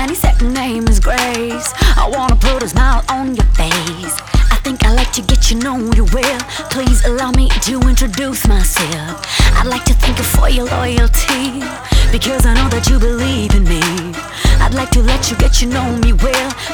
and his second name is Grace. I wanna put a smile on your face. I think I'd like to get to know you well. Please allow me to introduce myself. I'd like to thank you for your loyalty, because I know that you believe in me. I'd like to let you get to know me well.